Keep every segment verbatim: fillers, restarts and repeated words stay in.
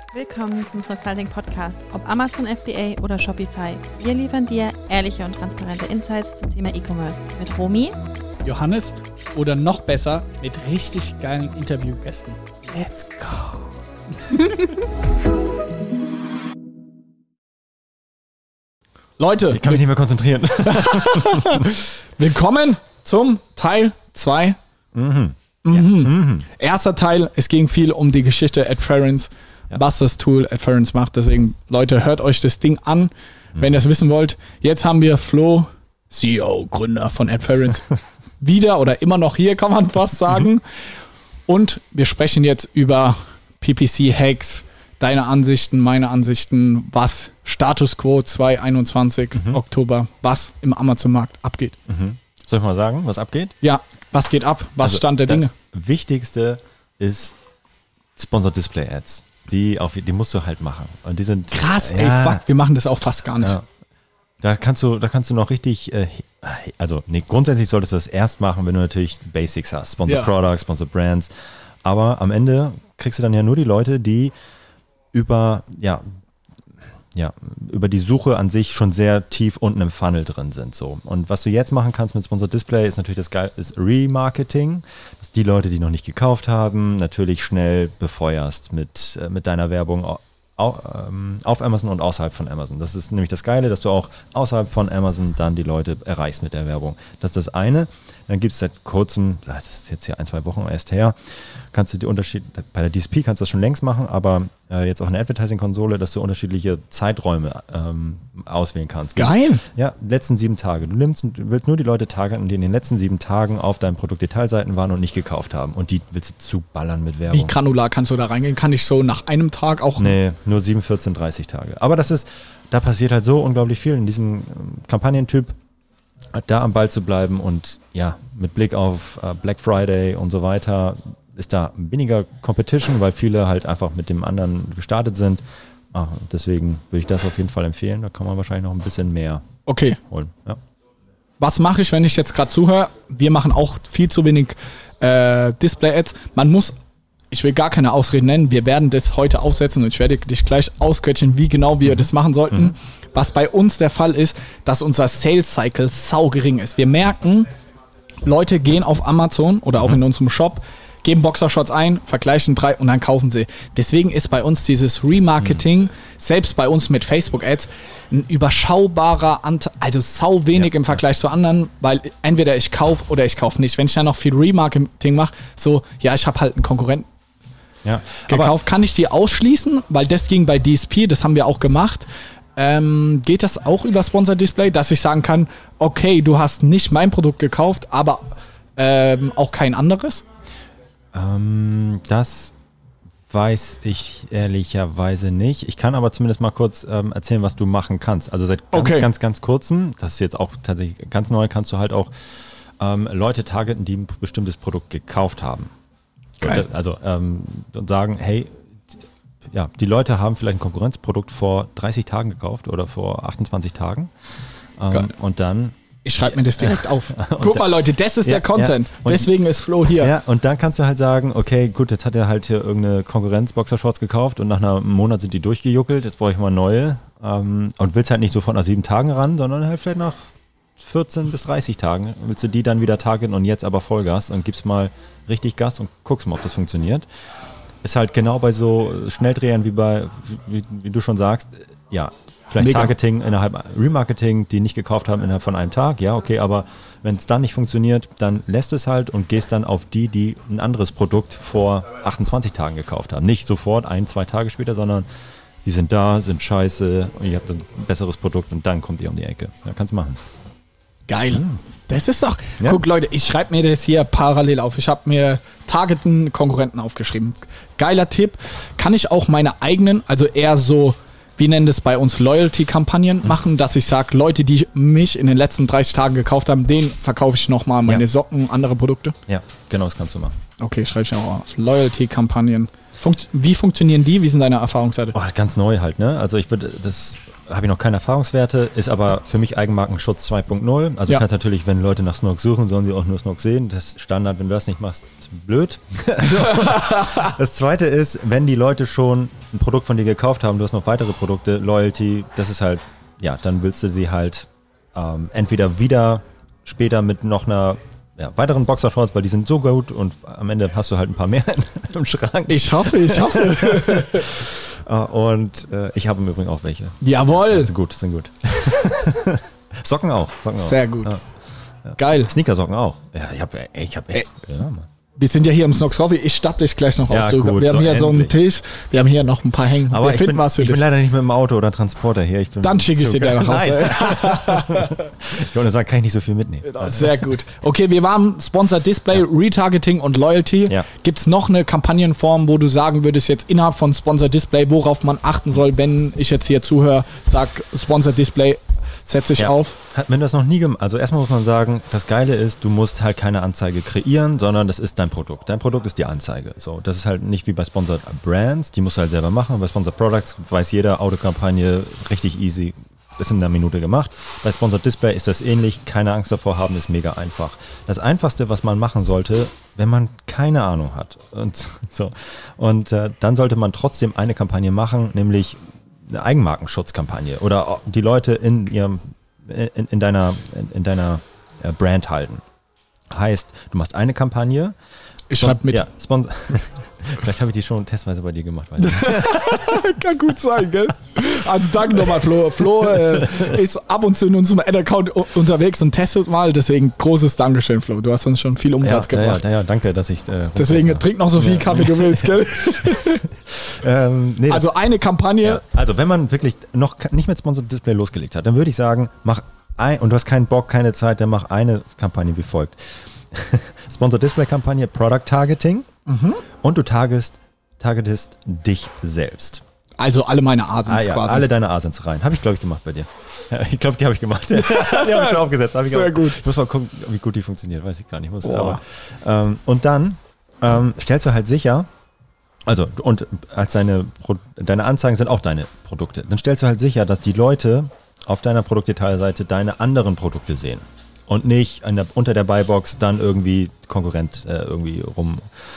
Willkommen zum Snoxalting Podcast, ob Amazon F B A oder Shopify. Wir liefern dir ehrliche und transparente Insights zum Thema E-Commerce mit Romy, Johannes oder noch besser mit richtig geilen Interviewgästen. Let's go! Leute, ich kann mich nicht mehr konzentrieren. Willkommen zum Teil zwei. Mhm. Mhm. Ja. Mhm. Erster Teil, es ging viel um die Geschichte Adference, ja. was das Tool Adference macht. Deswegen, Leute, hört euch das Ding an, mhm. wenn ihr es wissen wollt. Jetzt haben wir Flo, C E O, Gründer von Adference, wieder oder immer noch hier, kann man fast sagen. Mhm. Und wir sprechen jetzt über P P C-Hacks, deine Ansichten, meine Ansichten, was Status Quo zwanzig einundzwanzig, mhm. Oktober, was im Amazon-Markt abgeht. Mhm. Soll ich mal sagen, was abgeht? Ja, was geht ab? Was also Stand der das Dinge? Wichtigste ist Sponsored Display Ads. Die, auf, die musst du halt machen. Und die sind krass, ja, ey, fuck, wir machen das auch fast gar nicht. Ja. Da kannst du, da kannst du noch richtig, äh, also nee, grundsätzlich solltest du das erst machen, wenn du natürlich Basics hast. Sponsored ja. Products, Sponsored Brands. Aber am Ende kriegst du dann ja nur die Leute, die über, ja, ja, über die Suche an sich schon sehr tief unten im Funnel drin sind. So. Und was du jetzt machen kannst mit Sponsored Display ist natürlich das geil, ist Remarketing, dass die Leute, die noch nicht gekauft haben, natürlich schnell befeuerst mit, äh, mit deiner Werbung auf, ähm, auf Amazon und außerhalb von Amazon. Das ist nämlich das Geile, dass du auch außerhalb von Amazon dann die Leute erreichst mit der Werbung. Das ist das eine. Dann gibt es seit kurzem, das ist jetzt hier ein, zwei Wochen erst her, kannst du die Unterschiede, bei der D S P kannst du das schon längst machen, aber äh, jetzt auch in der Advertising-Konsole, dass du unterschiedliche Zeiträume ähm, auswählen kannst. Geil! Ja, letzten sieben Tage. Du nimmst, du willst nur die Leute targeten, die in den letzten sieben Tagen auf deinen Produktdetailseiten waren und nicht gekauft haben. Und die willst du zuballern mit Werbung. Wie granular kannst du da reingehen? Kann ich so nach einem Tag auch... Nee, nur sieben, vierzehn, dreißig Tage. Aber das ist, da passiert halt so unglaublich viel in diesem ähm, Kampagnentyp, da am Ball zu bleiben und ja, mit Blick auf äh, Black Friday und so weiter ist da weniger Competition, weil viele halt einfach mit dem anderen gestartet sind. Ah, deswegen würde ich das auf jeden Fall empfehlen. Da kann man wahrscheinlich noch ein bisschen mehr okay. holen. Ja. Was mache ich, wenn ich jetzt gerade zuhöre? Wir machen auch viel zu wenig äh, Display-Ads. Man muss, ich will gar keine Ausreden nennen, wir werden das heute aufsetzen und ich werde dich gleich ausquetschen, wie genau wir mhm. das machen sollten. Mhm. Was bei uns der Fall ist, dass unser Sales-Cycle sau gering ist. Wir merken, Leute gehen auf Amazon oder auch mhm. in unserem Shop, geben Boxershorts ein, vergleichen drei und dann kaufen sie. Deswegen ist bei uns dieses Remarketing, mhm. selbst bei uns mit Facebook-Ads, ein überschaubarer Anteil, also sau wenig ja. im Vergleich zu anderen, weil entweder ich kaufe oder ich kaufe nicht. Wenn ich dann noch viel Remarketing mache, so, ja, ich habe halt einen Konkurrenten ja. gekauft, kann ich die ausschließen, weil das ging bei D S P, das haben wir auch gemacht. Ähm, geht das auch über Sponsored Display, dass ich sagen kann, okay, du hast nicht mein Produkt gekauft, aber ähm, auch kein anderes? Ähm, das weiß ich ehrlicherweise nicht. Ich kann aber zumindest mal kurz ähm, erzählen, was du machen kannst. Also seit ganz, okay. ganz, ganz kurzem, das ist jetzt auch tatsächlich ganz neu, kannst du halt auch ähm, Leute targeten, die ein bestimmtes Produkt gekauft haben. Geil. Und, also ähm, und sagen, hey, ja, die Leute haben vielleicht ein Konkurrenzprodukt vor dreißig Tagen gekauft oder vor achtundzwanzig Tagen. Ähm, und dann... Ich schreibe mir das direkt auf. Guck mal, Leute, das ist ja, der Content. Ja. Deswegen ist Flo hier. Ja, und dann kannst du halt sagen, okay, gut, jetzt hat er halt hier irgendeine Konkurrenz-Boxershorts gekauft und nach einem Monat sind die durchgejuckelt, jetzt brauche ich mal neue. Ähm, und willst halt nicht sofort nach sieben Tagen ran, sondern halt vielleicht nach vierzehn bis dreißig Tagen willst du die dann wieder targeten und jetzt aber Vollgas und gibst mal richtig Gas und guckst mal, ob das funktioniert. Ist halt genau bei so Schnelldrehern wie bei, wie, wie du schon sagst, ja, vielleicht Mega. Targeting innerhalb, Remarketing, die nicht gekauft haben innerhalb von einem Tag, ja, okay, aber wenn es dann nicht funktioniert, dann lässt es halt und gehst dann auf die, die ein anderes Produkt vor achtundzwanzig Tagen gekauft haben. Nicht sofort, ein, zwei Tage später, sondern die sind da, sind scheiße und ihr habt ein besseres Produkt und dann kommt ihr um die Ecke. Ja, kannst du machen. Geil. Mhm. Das ist doch, ja. Guck Leute, ich schreibe mir das hier parallel auf. Ich habe mir Targeten, Konkurrenten aufgeschrieben. Geiler Tipp. Kann ich auch meine eigenen, also eher so, wir nennen das bei uns Loyalty-Kampagnen, mhm. machen, dass ich sage, Leute, die mich in den letzten dreißig Tagen gekauft haben, denen verkaufe ich nochmal meine ja. Socken, andere Produkte? Ja, genau, das kannst du machen. Okay, schreibe ich auch auf. Loyalty-Kampagnen. Funkt- wie funktionieren die? Wie sind deine Erfahrungswerte? Oh, ganz neu halt, ne? Also ich würde das habe ich noch keine Erfahrungswerte, ist aber für mich Eigenmarkenschutz zwei Punkt null. Also Ja. du kannst natürlich, wenn Leute nach Snorks suchen, sollen sie auch nur Snorks sehen. Das ist Standard, wenn du das nicht machst, blöd. Das zweite ist, wenn die Leute schon ein Produkt von dir gekauft haben, du hast noch weitere Produkte, Loyalty, das ist halt, ja, dann willst du sie halt ähm, entweder wieder später mit noch einer ja, weiteren Boxershorts, weil die sind so gut und am Ende hast du halt ein paar mehr im Schrank. Ich hoffe, ich hoffe. Und äh, ich habe im Übrigen auch welche. Jawohl. Sind gut, sind gut. Socken auch. Socken auch. Sehr gut. Ja. Geil. Sneakersocken auch. Ja, ich habe ich hab echt. Ja, Mann. Wir sind ja hier im Snorks Coffee. Ich statte dich gleich noch Ja, aus. Du, gut, wir haben so hier so einen endlich. Tisch. Wir haben hier noch ein paar hängen. Aber wir ich, finden bin, was für ich dich. bin leider nicht mit dem Auto oder Transporter hier. Ich bin Dann schicke ich zu- dir gleich nach Hause. Nein. Ich wollte sagen, kann ich nicht so viel mitnehmen. Sehr gut. Okay, wir waren Sponsored Display, Retargeting und Loyalty. Ja. Gibt es noch eine Kampagnenform, wo du sagen würdest, jetzt innerhalb von Sponsored Display, worauf man achten soll, wenn ich jetzt hier zuhöre, sag Sponsored Display, setze ich Ja. auf? Hat man das noch nie gemacht? Also erstmal muss man sagen, das Geile ist, du musst halt keine Anzeige kreieren, sondern das ist dein Produkt. Dein Produkt ist die Anzeige. So, das ist halt nicht wie bei Sponsored Brands, die musst du halt selber machen. Bei Sponsored Products weiß jeder, Autokampagne richtig easy, ist in einer Minute gemacht. Bei Sponsored Display ist das ähnlich, keine Angst davor haben, ist mega einfach. Das Einfachste, was man machen sollte, wenn man keine Ahnung hat. Und, so. und äh, dann sollte man trotzdem eine Kampagne machen, nämlich eine Eigenmarkenschutzkampagne oder die Leute in ihrem in, in deiner in, in deiner äh, Brand halten. Heißt, du machst eine Kampagne. Ich schreibe mit. Ja, Sponsor. Vielleicht habe ich die schon testweise bei dir gemacht. Weiß ich nicht. Kann gut sein, gell? Also danke nochmal, Flo. Flo äh, ist ab und zu in unserem Ad-Account u- unterwegs und testet mal. Deswegen großes Dankeschön, Flo. Du hast uns schon viel Umsatz ja, gebracht. Ja, ja, ja, danke, dass ich. Äh, Deswegen trink noch so viel Ja. Kaffee du willst, gell? ähm, nee, Also eine Kampagne. Ja, also wenn man wirklich noch ke- nicht mit Sponsored Display losgelegt hat, dann würde ich sagen, mach ein, und du hast keinen Bock, keine Zeit, dann mach eine Kampagne wie folgt. Sponsored Display Kampagne, Product Targeting und du targetest, targetest dich selbst. Also alle meine Asins Ah, ja, quasi. alle deine Asins rein. Habe ich, glaube ich, gemacht bei dir. Ja, ich glaube, die habe ich gemacht. die habe ich schon aufgesetzt. Hab ich Sehr auch. gut. Ich muss mal gucken, wie gut die funktioniert. Weiß ich gar nicht. Muss, Boah. aber, ähm, und dann ähm, stellst du halt sicher, also und als deine, Pro- deine Anzeigen sind auch deine Produkte, dann stellst du halt sicher, dass die Leute auf deiner Produktdetailseite deine anderen Produkte sehen und nicht an der, unter der Buybox dann irgendwie Konkurrent äh, irgendwie rum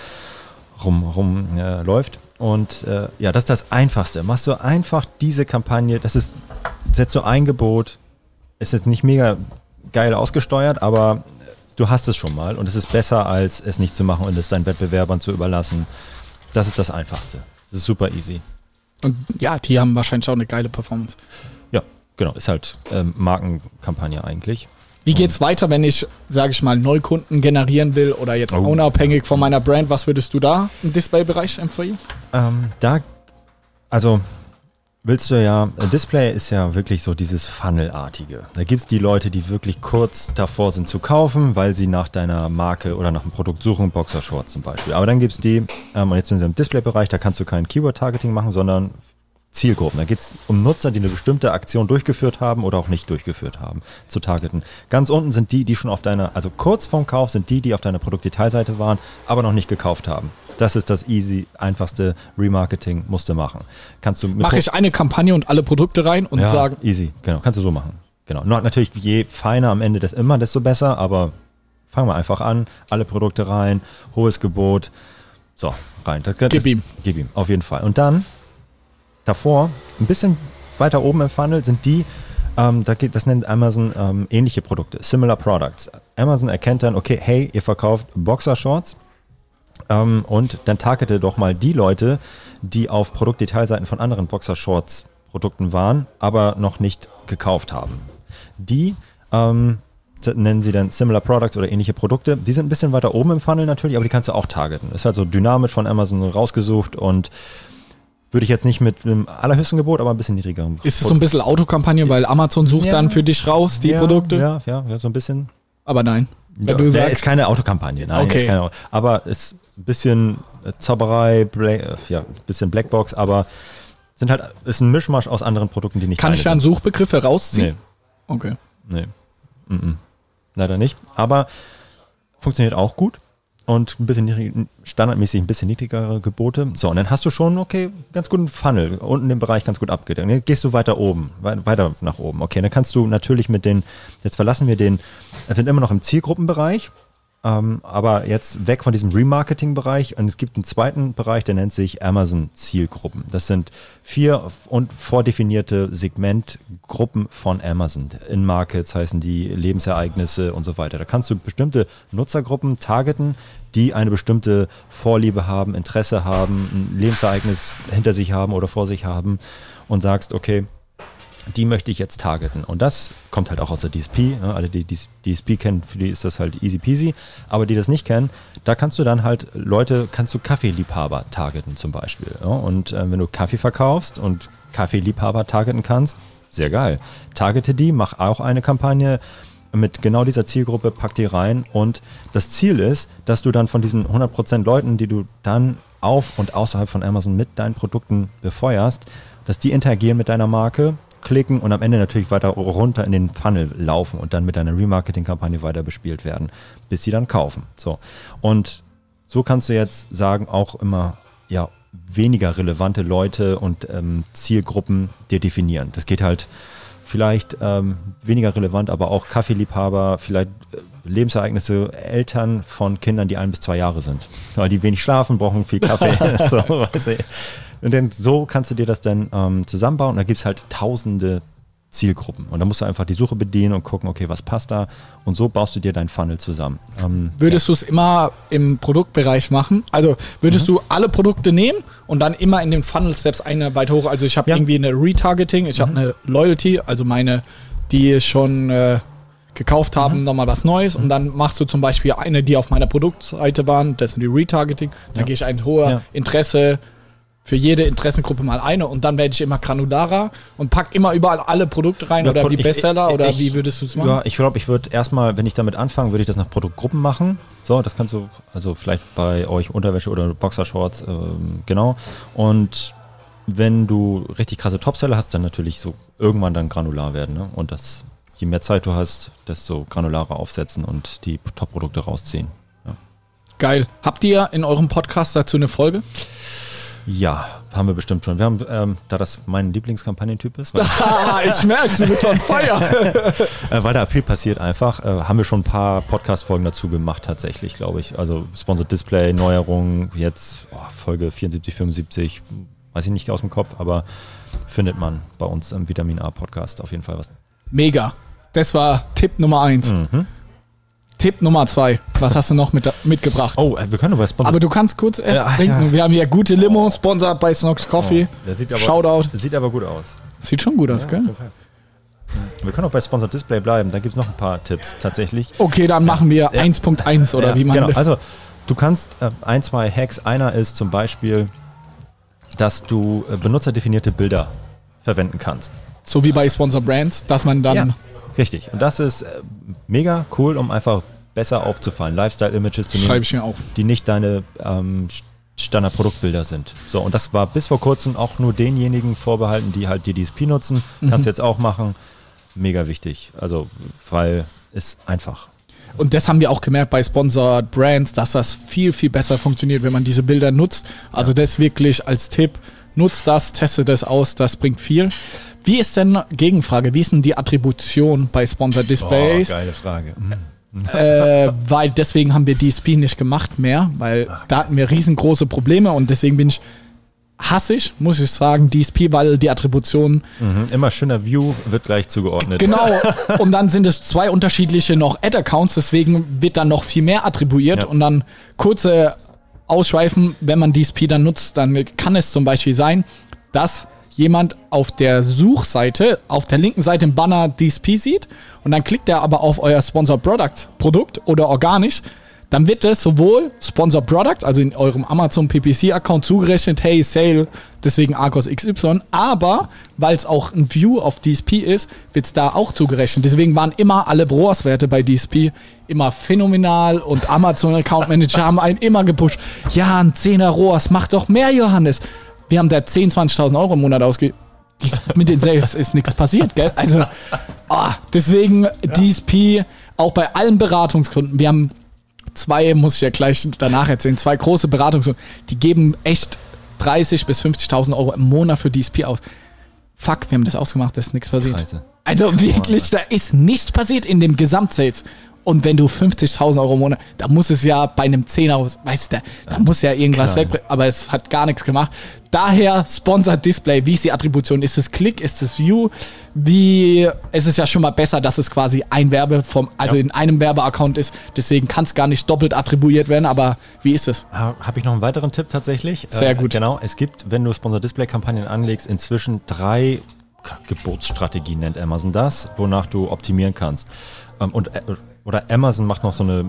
rum, rum äh, läuft. Und äh, ja, das ist das Einfachste. Machst du einfach diese Kampagne, das ist, setzt du ein Gebot, ist jetzt nicht mega geil ausgesteuert, aber du hast es schon mal und es ist besser, als es nicht zu machen und es deinen Wettbewerbern zu überlassen. Das ist das Einfachste. Das ist super easy. Und ja, die haben wahrscheinlich auch eine geile Performance. Ja, genau, ist halt ähm, Markenkampagne eigentlich. Wie geht's weiter, wenn ich, sage ich mal, Neukunden generieren will oder jetzt Oh. unabhängig von meiner Brand? Was würdest du da im Display-Bereich empfehlen? Ähm, da, also willst du ja, äh, Display ist ja wirklich so dieses Funnelartige. Da gibt es die Leute, die wirklich kurz davor sind zu kaufen, weil sie nach deiner Marke oder nach einem Produkt suchen, Boxershorts zum Beispiel. Aber dann gibt es die, ähm, und jetzt sind wir im Display-Bereich, da kannst du kein Keyword-Targeting machen, sondern Zielgruppen. Da geht es um Nutzer, die eine bestimmte Aktion durchgeführt haben oder auch nicht durchgeführt haben, zu targeten. Ganz unten sind die, die schon auf deiner, also kurz vorm Kauf sind die, die auf deiner Produktdetailseite waren, aber noch nicht gekauft haben. Das ist das easy, einfachste Remarketing, musst du machen. Kannst du mit Mache ich eine Kampagne und alle Produkte rein und ja, sagen, easy, genau, kannst du so machen. Genau. Nur natürlich, je feiner am Ende das immer, desto besser, aber fangen wir einfach an, alle Produkte rein, hohes Gebot, so, rein. Das, das, Gib ihm. Gib ihm, auf jeden Fall. Und dann davor, ein bisschen weiter oben im Funnel sind die, ähm, da geht, das nennt Amazon ähm, ähnliche Produkte, similar products. Amazon erkennt dann, okay, hey, ihr verkauft Boxershorts ähm, und dann targete doch mal die Leute, die auf Produktdetailseiten von anderen Boxershorts-Produkten waren, aber noch nicht gekauft haben. Die ähm, t- nennen sie dann Similar Products oder ähnliche Produkte. Die sind ein bisschen weiter oben im Funnel natürlich, aber die kannst du auch targeten. Ist halt so dynamisch von Amazon rausgesucht und würde ich jetzt nicht mit einem allerhöchsten Gebot, aber ein bisschen niedrigerem. ist es so ein bisschen Autokampagne, weil Amazon sucht Ja. dann für dich raus die ja, Produkte? Ja, ja, ja, so ein bisschen. Aber nein. Wenn Ja, du der sagst, ist keine Autokampagne, nein, Okay. ist keine, aber ist ein bisschen äh, Zauberei, Bla äh, ja, ein bisschen Blackbox, aber sind halt, ist ein Mischmasch aus anderen Produkten, die nicht kann ich deine dann sind. Suchbegriffe rausziehen? Nee, Okay. nee. Mm -mm. Leider nicht. Aber funktioniert auch gut. und ein bisschen niedrig, standardmäßig ein bisschen niedrigere Gebote. So, und dann hast du schon, okay, ganz guten Funnel, unten den Bereich ganz gut abgedeckt. Dann gehst du weiter oben, weiter nach oben. Okay, dann kannst du natürlich mit den, jetzt verlassen wir den, wir sind immer noch im Zielgruppenbereich, ähm, aber jetzt weg von diesem Remarketing-Bereich, und es gibt einen zweiten Bereich, der nennt sich Amazon-Zielgruppen. Das sind vier und vordefinierte Segmentgruppen von Amazon. In-Markets heißen die, Lebensereignisse und so weiter. Da kannst du bestimmte Nutzergruppen targeten, die eine bestimmte Vorliebe haben, Interesse haben, ein Lebensereignis hinter sich haben oder vor sich haben, und sagst, okay, die möchte ich jetzt targeten. Und das kommt halt auch aus der D S P. Ne? Alle, die, die D S P kennen, für die ist das halt easy peasy. Aber die das nicht kennen, da kannst du dann halt Leute, kannst du Kaffeeliebhaber targeten zum Beispiel. Ja? Und äh, wenn du Kaffee verkaufst und Kaffeeliebhaber targeten kannst, sehr geil. Targete die, mach auch eine Kampagne mit genau dieser Zielgruppe, pack die rein. Und das Ziel ist, dass du dann von diesen hundert Prozent Leuten, die du dann auf und außerhalb von Amazon mit deinen Produkten befeuerst, dass die interagieren mit deiner Marke, klicken und am Ende natürlich weiter runter in den Funnel laufen und dann mit deiner Remarketing-Kampagne weiter bespielt werden, bis sie dann kaufen. So. Und so kannst du jetzt sagen, auch immer ja, weniger relevante Leute und ähm, Zielgruppen dir definieren. Das geht halt vielleicht ähm, weniger relevant, aber auch Kaffeeliebhaber, vielleicht äh, Lebensereignisse, Eltern von Kindern, die ein bis zwei Jahre sind. Weil die wenig schlafen, brauchen viel Kaffee. so, weiß ich. Und dann so kannst du dir das dann ähm, zusammenbauen, und da gibt es halt tausende Zielgruppen. Und da musst du einfach die Suche bedienen und gucken, okay, was passt da? Und so baust du dir deinen Funnel zusammen. Ähm, würdest ja. du es immer im Produktbereich machen? Also würdest mhm. du alle Produkte nehmen und dann immer in den Funnel Steps eine weiter hoch? Also ich habe ja. irgendwie eine Retargeting, ich mhm. habe eine Loyalty, also meine, die schon äh, gekauft haben, mhm. nochmal was Neues, mhm. und dann machst du zum Beispiel eine, die auf meiner Produktseite waren, das sind die Retargeting, dann ja. gehe ich ein hoher ja. Interesse, für jede Interessengruppe mal eine, und dann werde ich immer granularer und pack immer überall alle Produkte rein, ja, oder wie Bestseller, ich, ich, oder ich, wie würdest du es machen? Ja, ich glaube, ich würde erstmal, wenn ich damit anfange, würde ich das nach Produktgruppen machen. So, das kannst du, also vielleicht bei euch Unterwäsche oder Boxershorts, ähm, genau. Und wenn du richtig krasse Topseller hast, dann natürlich so irgendwann dann granular werden. Ne? Und das, je mehr Zeit du hast, desto granularer aufsetzen und die Top-Produkte rausziehen. Ja. Geil. Habt ihr in eurem Podcast dazu eine Folge? Ja, haben wir bestimmt schon. Wir haben, ähm, da das mein Lieblingskampagnentyp ist, weil ich merke, du bist on fire. äh, weil da viel passiert einfach, äh, haben wir schon ein paar Podcast-Folgen dazu gemacht tatsächlich, glaube ich. Also Sponsored Display, Neuerungen, jetzt oh, Folge vierundsiebzig, fünfundsiebzig, weiß ich nicht aus dem Kopf, aber findet man bei uns im Vitamin A Podcast auf jeden Fall was. Mega. Das war Tipp Nummer eins. Mhm. Tipp Nummer zwei. Was hast du noch mit, mitgebracht? Oh, wir können aber Sponsor. Aber du kannst kurz erst ja, trinken. Ja. Wir haben hier gute Limo, sponsored bei Snox Coffee. Oh, der sieht aber, Shoutout. Das sieht aber gut aus. Sieht schon gut aus, ja, gell? Wir können auch bei Sponsored Display bleiben. Da gibt es noch ein paar Tipps tatsächlich. Okay, dann machen wir ja. eins Punkt eins oder ja, wie man genau. Also du kannst äh, ein, zwei Hacks. Einer ist zum Beispiel, dass du äh, benutzerdefinierte Bilder verwenden kannst. So wie bei Sponsor Brands, dass man dann... Ja. Richtig. Und das ist äh, mega cool, um einfach besser aufzufallen. Lifestyle-Images zu nehmen, schreibe ich mir auf, die nicht deine ähm, Standard-Produktbilder sind. So, und das war bis vor kurzem auch nur denjenigen vorbehalten, die halt die D S P nutzen. Mhm. Kannst du jetzt auch machen. Mega wichtig. Also, weil ist einfach. Und das haben wir auch gemerkt bei Sponsored Brands, dass das viel, viel besser funktioniert, wenn man diese Bilder nutzt. Also ja. das wirklich als Tipp. Nutzt das, teste das aus, das bringt viel. Wie ist denn, Gegenfrage, wie ist denn die Attribution bei Sponsored Displays? Oh, geile Frage. Mhm. Äh, weil deswegen haben wir D S P nicht gemacht mehr, weil Ach, da hatten wir riesengroße Probleme, und deswegen bin ich hassig, muss ich sagen, D S P, weil die Attribution... Mhm. Immer schöner View wird gleich zugeordnet. Genau, und dann sind es zwei unterschiedliche noch Ad-Accounts, deswegen wird dann noch viel mehr attribuiert, ja. Und dann kurze Ausschweifen, wenn man D S P dann nutzt, dann kann es zum Beispiel sein, dass jemand auf der Suchseite, auf der linken Seite im Banner D S P sieht, und dann klickt er aber auf euer Sponsor Product Produkt oder organisch, dann wird das sowohl Sponsor Product, also in eurem Amazon P P C-Account zugerechnet, hey, Sale, deswegen Argos X Y, aber weil es auch ein View auf D S P ist, wird es da auch zugerechnet. Deswegen waren immer alle R O A S-Werte bei D S P immer phänomenal, und Amazon Account Manager haben einen immer gepusht. Ja, ein zehner R O A S, mach doch mehr, Johannes. Wir haben da zehntausend, zwanzigtausend Euro im Monat ausgegeben. Mit den Sales ist nichts passiert, gell? Also, oh, deswegen ja. D S P, auch bei allen Beratungskunden. Wir haben zwei, muss ich ja gleich danach erzählen, zwei große Beratungen, die geben echt dreißig bis fünfzigtausend Euro im Monat für D S P aus. Fuck, wir haben das ausgemacht, da ist nichts passiert. Scheiße. Also wirklich, da ist nichts passiert in dem Gesamtsales. Und wenn du fünfzigtausend Euro im Monat, da muss es ja bei einem Zehner aus, weißt du, da muss ja irgendwas weg, aber es hat gar nichts gemacht. Daher Sponsored Display, wie ist die Attribution? Ist es Click, ist es View? Wie, es ist ja schon mal besser, dass es quasi ein Werbe vom, also ja. in einem Werbeaccount ist, deswegen kann es gar nicht doppelt attribuiert werden, aber wie ist es? Habe ich noch einen weiteren Tipp tatsächlich? Sehr äh, gut. Genau, es gibt, wenn du Sponsored Display Kampagnen anlegst, inzwischen drei Geburtsstrategien, nennt Amazon das, wonach du optimieren kannst. Und oder Amazon macht noch so eine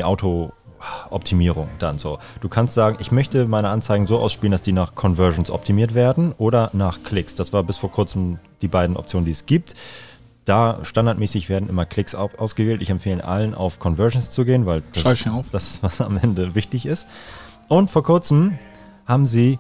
Mini-Auto-Optimierung dann so. Du kannst sagen, ich möchte meine Anzeigen so ausspielen, dass die nach Conversions optimiert werden oder nach Klicks. Das war bis vor kurzem die beiden Optionen, die es gibt. Da standardmäßig werden immer Klicks ausgewählt. Ich empfehle allen, auf Conversions zu gehen, weil das ist das, was am Ende wichtig ist. Und vor kurzem haben sie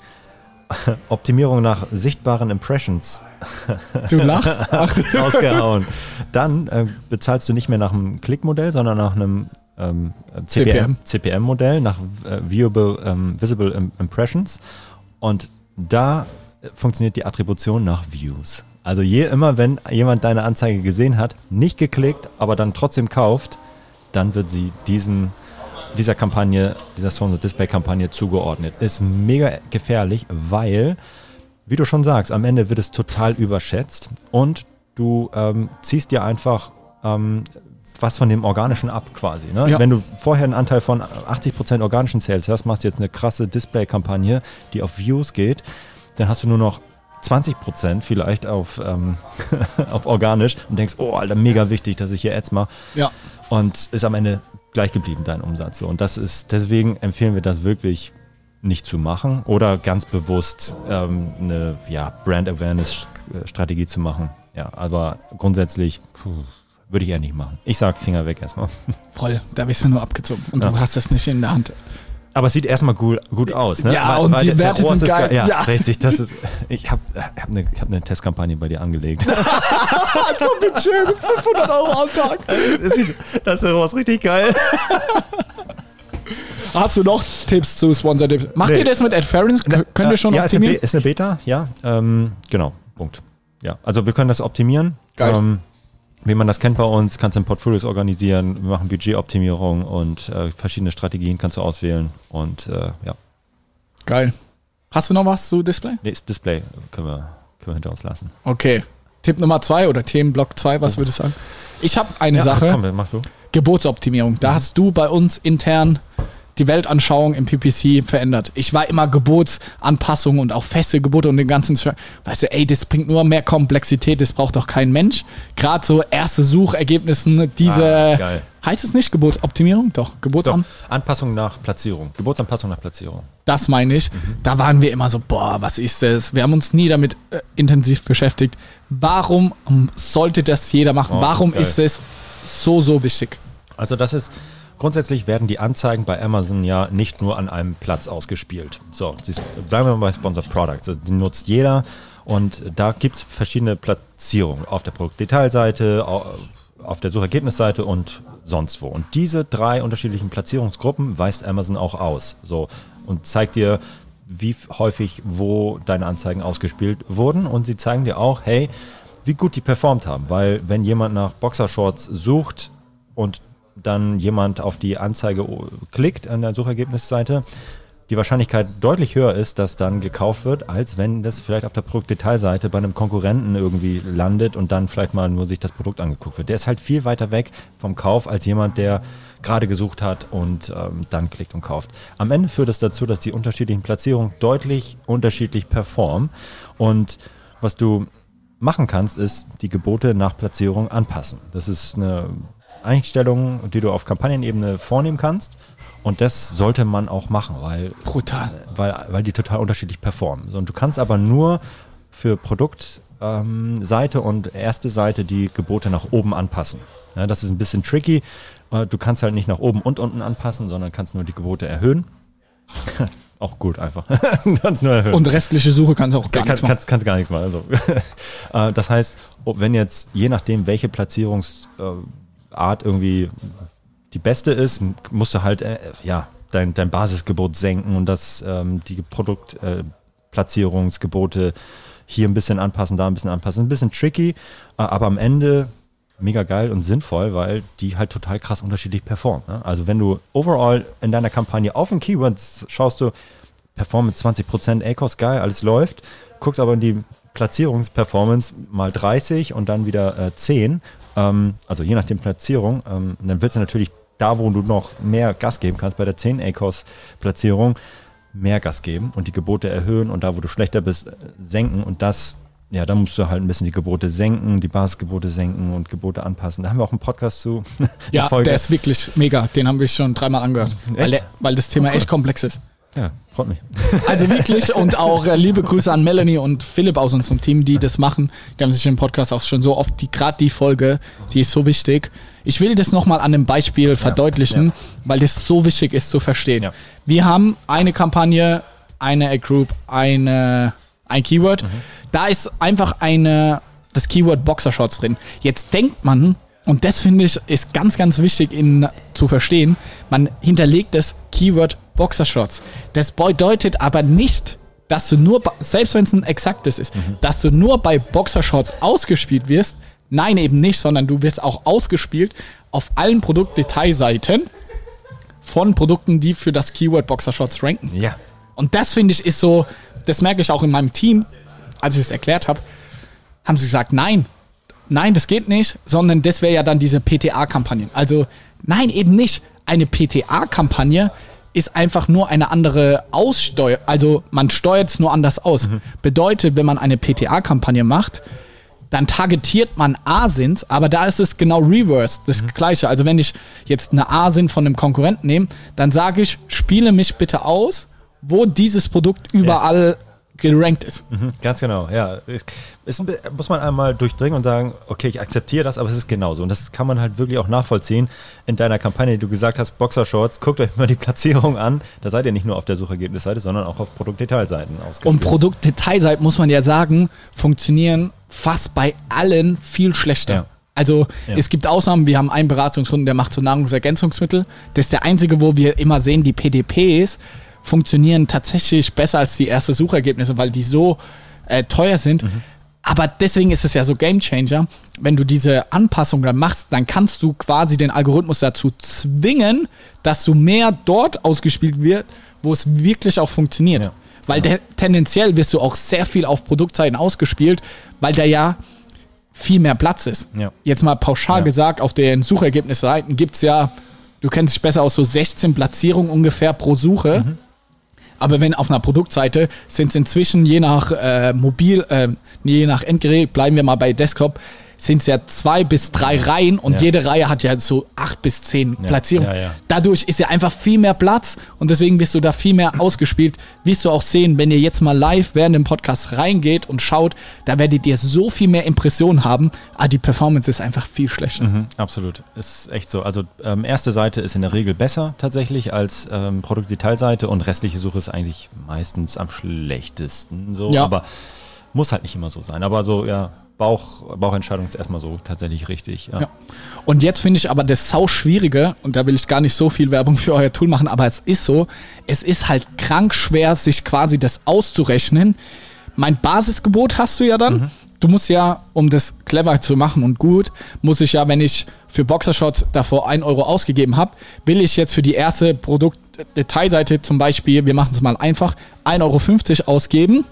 Optimierung nach sichtbaren Impressions Du lachst. Ach. Rausgehauen. Dann äh, bezahlst du nicht mehr nach einem Klickmodell, sondern nach einem ähm, C P M, C P M-Modell, nach äh, Viewable, ähm, Visible Impressions. Und da funktioniert die Attribution nach Views. Also je immer, wenn jemand deine Anzeige gesehen hat, nicht geklickt, aber dann trotzdem kauft, dann wird sie diesem dieser Kampagne, dieser Sponsored Display Kampagne zugeordnet. Ist mega gefährlich, weil, wie du schon sagst, am Ende wird es total überschätzt und du ähm, ziehst dir einfach ähm, was von dem Organischen ab quasi. Ne? Ja. Wenn du vorher einen Anteil von achtzig Prozent organischen Sales hast, machst du jetzt eine krasse Display-Kampagne, die auf Views geht, dann hast du nur noch zwanzig Prozent vielleicht auf, ähm, auf organisch und denkst, oh Alter, mega wichtig, dass ich hier Ads mache. Ja. Und ist am Ende gleich geblieben, dein Umsatz. Und das ist, deswegen empfehlen wir das wirklich nicht zu machen oder ganz bewusst ähm, eine ja, Brand-Awareness-Strategie zu machen. Ja, aber grundsätzlich puh, würde ich eher nicht machen. Ich sag Finger weg erstmal. Voll, da bist du nur abgezogen und ja. du hast es nicht in der Hand. Aber es sieht erstmal gut, gut aus, ne? Ja, weil, und weil die der, Werte der sind geil. geil. Ja, ja, richtig. Das ist, ich habe hab eine hab ne Testkampagne bei dir angelegt. So schön, fünfhundert Euro am Tag. Das ist, das ist was richtig geil. Hast du noch Tipps zu Sponsored Display? Macht nee. ihr das mit Adference? Könnt ihr schon ja, optimieren? Ja, ist eine Beta, ja. Ähm, genau, Punkt. Ja, also wir können das optimieren. Geil. Ähm, wie man das kennt bei uns, kannst du in Portfolios organisieren, wir machen Budgetoptimierung und äh, verschiedene Strategien kannst du auswählen und äh, ja. Geil. Hast du noch was zu Display? Nee, das Display können wir, können wir hinter uns lassen. Okay. Tipp Nummer zwei oder Themenblock zwei, was oh. würdest du sagen? Ich habe eine ja, Sache. Komm, mach du. Geburtsoptimierung. Da mhm. hast du bei uns intern die Weltanschauung im P P C verändert. Ich war immer Geburtsanpassung und auch feste Gebote und den ganzen, weißt du, ey, das bringt nur mehr Komplexität, das braucht doch kein Mensch. Gerade so erste Suchergebnissen, diese, ah, geil. Heißt es nicht Geburtsoptimierung? Doch, Geburtsan- Doch, Anpassung nach Platzierung, Geburtsanpassung nach Platzierung. Das meine ich. Mhm. Da waren wir immer so, boah, was ist das? Wir haben uns nie damit äh, intensiv beschäftigt. Warum sollte das jeder machen? Oh, Warum geil. ist es so, so wichtig? Also das ist grundsätzlich werden die Anzeigen bei Amazon ja nicht nur an einem Platz ausgespielt. So, bleiben wir mal bei Sponsored Products. Also die nutzt jeder und da gibt es verschiedene Platzierungen auf der Produktdetailseite, auf der Suchergebnisseite und sonst wo. Und diese drei unterschiedlichen Platzierungsgruppen weist Amazon auch aus. So, und zeigt dir, wie häufig wo deine Anzeigen ausgespielt wurden. Und sie zeigen dir auch, hey, wie gut die performt haben. Weil wenn jemand nach Boxershorts sucht und dann jemand auf die Anzeige klickt an der Suchergebnisseite, die Wahrscheinlichkeit deutlich höher ist, dass dann gekauft wird, als wenn das vielleicht auf der Produktdetailseite bei einem Konkurrenten irgendwie landet und dann vielleicht mal nur sich das Produkt angeguckt wird. Der ist halt viel weiter weg vom Kauf als jemand, der gerade gesucht hat und ähm, dann klickt und kauft. Am Ende führt es dazu, dass die unterschiedlichen Platzierungen deutlich unterschiedlich performen und was du machen kannst, ist die Gebote nach Platzierung anpassen. Das ist eine Einstellungen, die du auf Kampagnenebene vornehmen kannst. Und das sollte man auch machen, weil, Brutal. weil, weil die total unterschiedlich performen. Und du kannst aber nur für Produktseite ähm, und erste Seite die Gebote nach oben anpassen. Ja, das ist ein bisschen tricky. Du kannst halt nicht nach oben und unten anpassen, sondern kannst nur die Gebote erhöhen. Auch gut einfach. kannst nur erhöhen. Und restliche Suche kannst du auch gar kann, nichts machen. Kannst, kannst gar nichts machen. Also. Das heißt, wenn jetzt, je nachdem, welche Platzierungs- Art irgendwie die beste ist, musst du halt, äh, ja, dein, dein Basisgebot senken und das, ähm, die Produktplatzierungsgebote äh, hier ein bisschen anpassen, da ein bisschen anpassen. Ein bisschen tricky, äh, aber am Ende mega geil und sinnvoll, weil die halt total krass unterschiedlich performen. Ne? Also wenn du overall in deiner Kampagne auf ein Keyword schaust, du perform mit zwanzig Prozent A C O S, geil, alles läuft, guckst aber in die Platzierungsperformance mal dreißig und dann wieder äh, zehn, ähm, also je nachdem Platzierung, ähm, dann willst du natürlich da, wo du noch mehr Gas geben kannst, bei der zehn A C O S-Platzierung, mehr Gas geben und die Gebote erhöhen und da, wo du schlechter bist, senken und das, ja, da musst du halt ein bisschen die Gebote senken, die Basisgebote senken und Gebote anpassen. Da haben wir auch einen Podcast zu. Ja, Folge. Der ist wirklich mega, den haben wir schon dreimal angehört, weil, der, weil das Thema oh, cool. echt komplex ist. Ja, freut mich. Also wirklich und auch äh, liebe Grüße an Melanie und Philipp aus unserem Team, die das machen. Die haben sich im Podcast auch schon so oft, die gerade die Folge, die ist so wichtig. Ich will das nochmal an einem Beispiel verdeutlichen, ja, ja. weil das so wichtig ist zu verstehen. Ja. Wir haben eine Kampagne, eine Ad-Group, eine, ein Keyword. Mhm. Da ist einfach eine, das Keyword Boxershorts drin. Jetzt denkt man, und das finde ich ist ganz, ganz wichtig in, zu verstehen, man hinterlegt das Keyword Boxershorts. Das bedeutet aber nicht, dass du nur, selbst wenn es ein exaktes ist, mhm. dass du nur bei Boxershorts ausgespielt wirst. Nein, eben nicht, sondern du wirst auch ausgespielt auf allen Produktdetailseiten von Produkten, die für das Keyword Boxershorts ranken. Ja. Und das finde ich ist so, das merke ich auch in meinem Team, als ich es erklärt habe, haben sie gesagt, nein, nein, das geht nicht, sondern das wäre ja dann diese P T A-Kampagnen. Also nein, eben nicht. Eine P T A-Kampagne ist einfach nur eine andere Aussteuer, also man steuert es nur anders aus. Mhm. Bedeutet, wenn man eine P T A-Kampagne macht, dann targetiert man A S I Ns, aber da ist es genau reverse, das mhm. Gleiche. Also wenn ich jetzt eine A S I N von einem Konkurrenten nehme, dann sage ich, spiele mich bitte aus, wo dieses Produkt überall ja. gerankt ist. Mhm, ganz genau, ja. Es muss man einmal durchdringen und sagen, okay, ich akzeptiere das, aber es ist genauso. Und das kann man halt wirklich auch nachvollziehen in deiner Kampagne, die du gesagt hast, Boxershorts, guckt euch mal die Platzierung an. Da seid ihr nicht nur auf der Suchergebnisseite, sondern auch auf Produktdetailseiten ausgespielt. Und Produktdetailseiten, muss man ja sagen, funktionieren fast bei allen viel schlechter. Ja. Also ja. es gibt Ausnahmen, wir haben einen Beratungskunden, der macht so Nahrungsergänzungsmittel. Das ist der einzige, wo wir immer sehen, die P D Ps funktionieren tatsächlich besser als die ersten Suchergebnisse, weil die so äh, teuer sind. Mhm. Aber deswegen ist es ja so Gamechanger. Wenn du diese Anpassung dann machst, dann kannst du quasi den Algorithmus dazu zwingen, dass du mehr dort ausgespielt wird, wo es wirklich auch funktioniert. Ja. Weil ja. Der, tendenziell wirst du auch sehr viel auf Produktseiten ausgespielt, weil da ja viel mehr Platz ist. Ja. Jetzt mal pauschal ja. gesagt, auf den Suchergebnisseiten gibt es ja, du kennst dich besser aus, so sechzehn Platzierungen ungefähr pro Suche. Mhm. Aber wenn auf einer Produktseite sind es inzwischen je nach äh, Mobil, äh, je nach Endgerät, bleiben wir mal bei Desktop, sind es ja zwei bis drei Reihen und ja. jede Reihe hat ja so acht bis zehn ja. Platzierungen. Ja, ja. Dadurch ist ja einfach viel mehr Platz und deswegen wirst du da viel mehr ausgespielt. Wirst du auch sehen, wenn ihr jetzt mal live während dem Podcast reingeht und schaut, da werdet ihr so viel mehr Impressionen haben, aber die Performance ist einfach viel schlechter. Mhm, absolut, ist echt so. Also ähm, erste Seite ist in der Regel besser tatsächlich als ähm, Produktdetailseite und restliche Suche ist eigentlich meistens am schlechtesten. So, ja. aber muss halt nicht immer so sein. Aber so, ja, Bauch, Bauchentscheidung ist erstmal so tatsächlich richtig. Ja. Ja. Und jetzt finde ich aber das sau Schwierige, und da will ich gar nicht so viel Werbung für euer Tool machen, aber es ist so, es ist halt krank schwer, sich quasi das auszurechnen. Mein Basisgebot hast du ja dann. Mhm. Du musst ja, um das clever zu machen und gut, muss ich ja, wenn ich für Boxershorts davor ein Euro ausgegeben habe, will ich jetzt für die erste Produktdetailseite zum Beispiel, wir machen es mal einfach, ein Euro fünfzig ausgeben.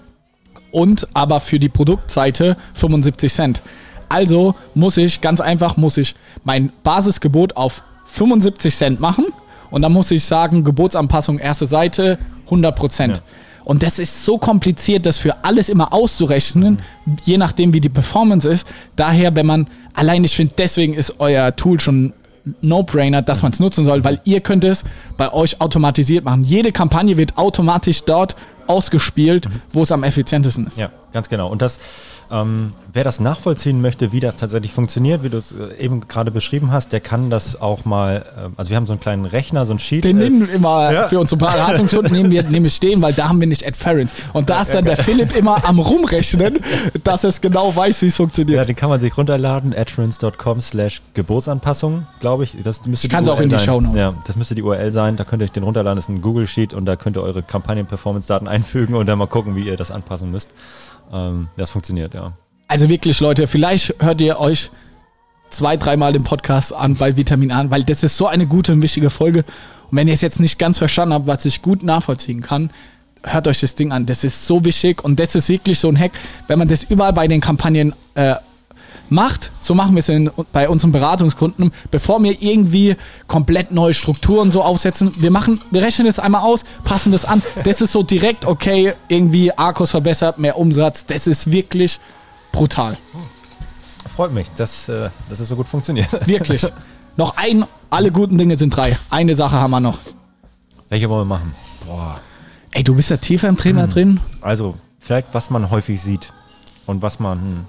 Und aber für die Produktseite fünfundsiebzig Cent. Also muss ich, ganz einfach, muss ich mein Basisgebot auf fünfundsiebzig Cent machen und dann muss ich sagen, Gebotsanpassung erste Seite hundert Prozent. Ja. Und das ist so kompliziert, das für alles immer auszurechnen, mhm. je nachdem wie die Performance ist. Daher, wenn man, allein ich finde, deswegen ist euer Tool schon No-Brainer, dass man es nutzen soll, weil ihr könnt es bei euch automatisiert machen. Jede Kampagne wird automatisch dort ausgespielt, mhm. wo es am effizientesten ist. Ja, ganz genau. Und das, ähm, wer das nachvollziehen möchte, wie das tatsächlich funktioniert, wie du es äh, eben gerade beschrieben hast, der kann das auch mal, äh, also wir haben so einen kleinen Rechner, so ein Sheet. Den äh, nehmen wir immer ja. für unsere Beratungsstunden, nehmen wir nämlich stehen, weil da haben wir nicht Adference. Und da ist dann der Philipp immer am rumrechnen, dass es genau weiß, wie es funktioniert. Ja, den kann man sich runterladen, adference.com slash Geburtsanpassung, glaube ich. Das müsste ich kann es auch in die Shownotes. Ja, das müsste die U R L sein, da könnt ihr euch den runterladen, das ist ein Google Sheet und da könnt ihr eure Kampagnen-Performance-Daten einfügen und dann mal gucken, wie ihr das anpassen müsst. Ähm, das funktioniert, ja. Also wirklich, Leute, vielleicht hört ihr euch zwei, dreimal den Podcast an bei Vitamin A, weil das ist so eine gute und wichtige Folge. Und wenn ihr es jetzt nicht ganz verstanden habt, was ich gut nachvollziehen kann, hört euch das Ding an. Das ist so wichtig und das ist wirklich so ein Hack, wenn man das überall bei den Kampagnen äh, macht, so machen wir es in, bei unseren Beratungskunden, bevor wir irgendwie komplett neue Strukturen so aufsetzen. Wir machen, wir rechnen das einmal aus, passen das an. Das ist so direkt, okay, irgendwie A K O S verbessert, mehr Umsatz. Das ist wirklich brutal. Freut mich, dass, äh, dass es so gut funktioniert. Wirklich. Noch ein, alle guten Dinge sind drei. Eine Sache haben wir noch. Welche wollen wir machen? Boah. Ey, du bist ja tiefer im Thema hm. drin. Also, vielleicht was man häufig sieht und was man hm,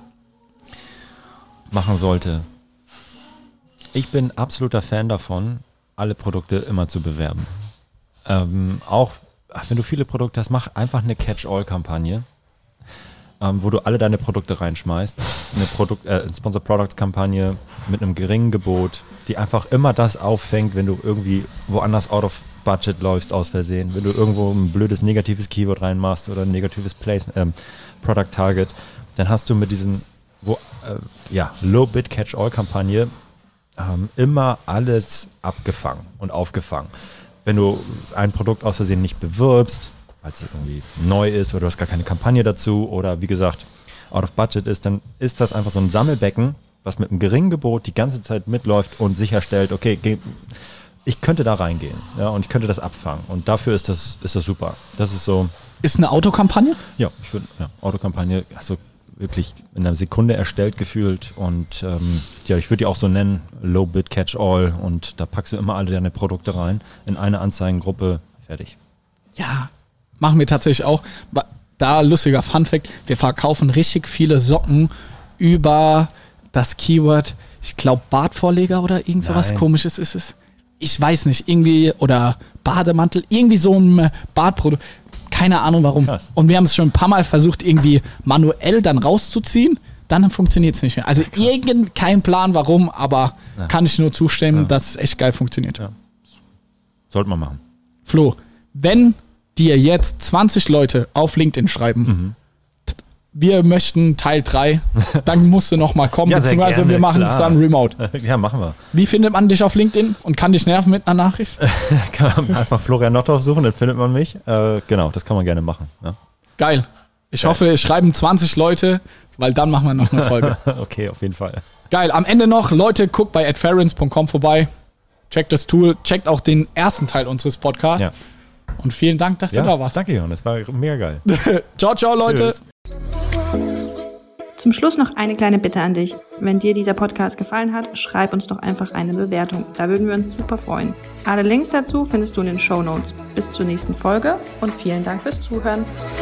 machen sollte. Ich bin absoluter Fan davon, alle Produkte immer zu bewerben. Ähm, auch wenn du viele Produkte hast, mach einfach eine Catch-all-Kampagne, ähm, wo du alle deine Produkte reinschmeißt. Eine Produkt, äh, Sponsor Products Kampagne mit einem geringen Gebot, die einfach immer das auffängt, wenn du irgendwie woanders out of Budget läufst aus Versehen, wenn du irgendwo ein blödes negatives Keyword reinmachst oder ein negatives Place, ähm, Product Target, dann hast du mit diesen wo, äh, ja, Low-Bid-Catch-All-Kampagne ähm, immer alles abgefangen und aufgefangen. Wenn du ein Produkt aus Versehen nicht bewirbst, weil es irgendwie neu ist oder du hast gar keine Kampagne dazu oder wie gesagt, out of budget ist, dann ist das einfach so ein Sammelbecken, was mit einem geringen Gebot die ganze Zeit mitläuft und sicherstellt, okay, ich könnte da reingehen, ja, und ich könnte das abfangen. Und dafür ist das, ist das super. Das ist so. Ist eine Autokampagne? Ja, ich würde, ja, Autokampagne, also wirklich in einer Sekunde erstellt gefühlt und ähm, ja, ich würde die auch so nennen, Low Bid Catch All, und da packst du immer alle deine Produkte rein in eine Anzeigengruppe, fertig. Ja, machen wir tatsächlich auch. Da lustiger Funfact, wir verkaufen richtig viele Socken über das Keyword, ich glaube Bartvorleger oder irgend so was Komisches ist es. Ich weiß nicht, irgendwie, oder Bademantel, irgendwie so ein Bartprodukt. Keine Ahnung warum. Krass. Und wir haben es schon ein paar Mal versucht, irgendwie manuell dann rauszuziehen. Dann funktioniert es nicht mehr. Also irgend kein Plan warum, aber ja. kann ich nur zustimmen, ja. dass es echt geil funktioniert. Ja. Sollte man machen. Flo, wenn dir jetzt zwanzig Leute auf LinkedIn schreiben, mhm. wir möchten Teil drei, dann musst du noch mal kommen, ja, beziehungsweise gerne, wir machen es dann remote. Ja, machen wir. Wie findet man dich auf LinkedIn und kann dich nerven mit einer Nachricht? Kann man einfach Florian Nottorf suchen, dann findet man mich. Äh, genau, das kann man gerne machen. Ja. Geil. Ich Geil. hoffe, es schreiben zwanzig Leute, weil dann machen wir noch eine Folge. Okay, auf jeden Fall. Geil. Am Ende noch, Leute, guckt bei adference punkt com vorbei. Checkt das Tool, checkt auch den ersten Teil unseres Podcasts. Ja. Und vielen Dank, dass ja, du da warst. Danke, Jon. Das war mega geil. Ciao, ciao, Leute. Tschüss. Zum Schluss noch eine kleine Bitte an dich. Wenn dir dieser Podcast gefallen hat, schreib uns doch einfach eine Bewertung. Da würden wir uns super freuen. Alle Links dazu findest du in den Shownotes. Bis zur nächsten Folge und vielen Dank fürs Zuhören.